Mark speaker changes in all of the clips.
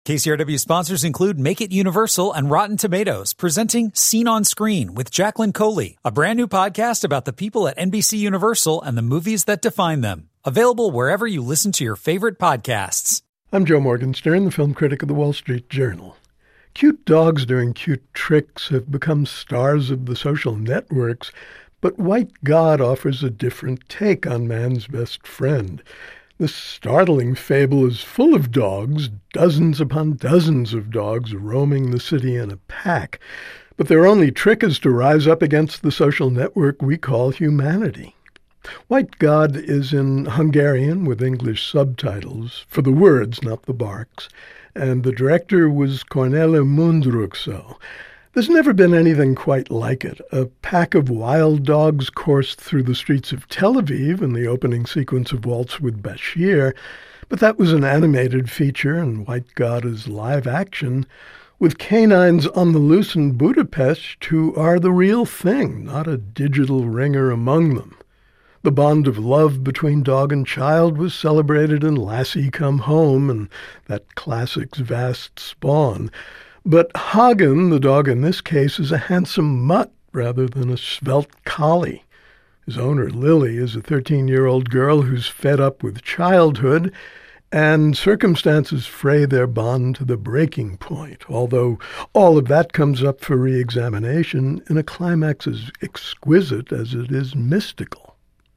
Speaker 1: KCRW sponsors include Make It Universal and Rotten Tomatoes, presenting Scene on Screen with Jacqueline Coley, a brand new podcast about the people at NBC Universal and the movies that define them. Available wherever you listen to your favorite podcasts.
Speaker 2: I'm Joe Morgenstern, the film critic of the Wall Street Journal. Cute dogs doing cute tricks have become stars of the social networks, but White God offers a different take on man's best friend. This startling fable is full of dogs, dozens upon dozens of dogs roaming the city in a pack. But their only trick is to rise up against the social network we call humanity. White God is in Hungarian with English subtitles, for the words, not the barks, and the director was Kornél Mundruczó. There's never been anything quite like it. A pack of wild dogs coursed through the streets of Tel Aviv in the opening sequence of Waltz with Bashir, but that was an animated feature, and White God is live action, with canines on the loose in Budapest who are the real thing, not a digital ringer among them. The bond of love between dog and child was celebrated in Lassie Come Home and that classic's vast spawn. But Hagen, the dog in this case, is a handsome mutt rather than a svelte collie. His owner, Lily, is a 13-year-old girl who's fed up with childhood, and circumstances fray their bond to the breaking point, although all of that comes up for re-examination in a climax as exquisite as it is mystical.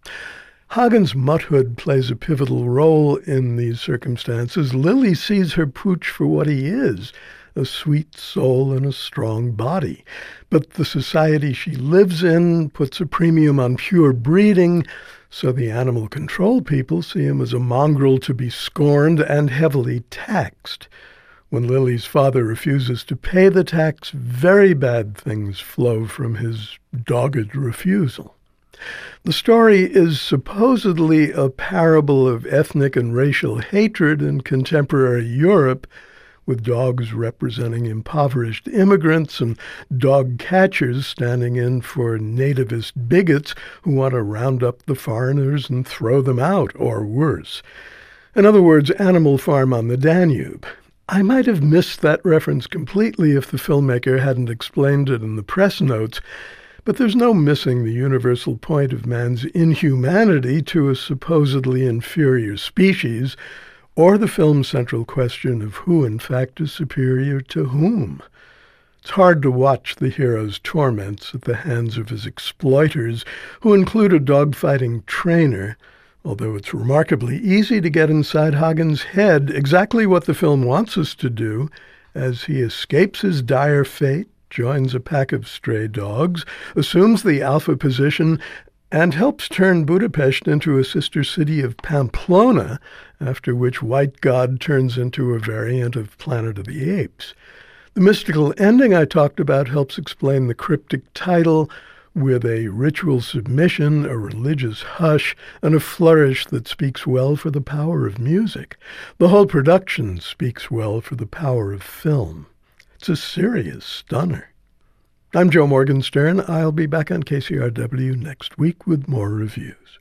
Speaker 2: Hagen's mutthood plays a pivotal role in these circumstances. Lily sees her pooch for what he is, a sweet soul and a strong body. But the society she lives in puts a premium on pure breeding, so the animal control people see him as a mongrel to be scorned and heavily taxed. When Lily's father refuses to pay the tax, very bad things flow from his dogged refusal. The story is supposedly a parable of ethnic and racial hatred in contemporary Europe, with dogs representing impoverished immigrants and dog catchers standing in for nativist bigots who want to round up the foreigners and throw them out, or worse. In other words, Animal Farm on the Danube. I might have missed that reference completely if the filmmaker hadn't explained it in the press notes, but there's no missing the universal point of man's inhumanity to a supposedly inferior species, or the film's central question of who, in fact, is superior to whom. It's hard to watch the hero's torments at the hands of his exploiters, who include a dogfighting trainer, although it's remarkably easy to get inside Hagen's head, exactly what the film wants us to do, as he escapes his dire fate, joins a pack of stray dogs, assumes the alpha position, and helps turn Budapest into a sister city of Pamplona, after which White God turns into a variant of Planet of the Apes. The mystical ending I talked about helps explain the cryptic title, with a ritual submission, a religious hush, and a flourish that speaks well for the power of music. The whole production speaks well for the power of film. It's a serious stunner. I'm Joe Morgenstern. I'll be back on KCRW next week with more reviews.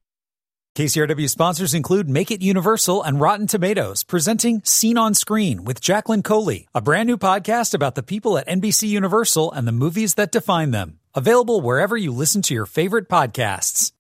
Speaker 1: KCRW sponsors include Make It Universal and Rotten Tomatoes, presenting Scene on Screen with Jacqueline Coley, a brand new podcast about the people at NBC Universal and the movies that define them. Available wherever you listen to your favorite podcasts.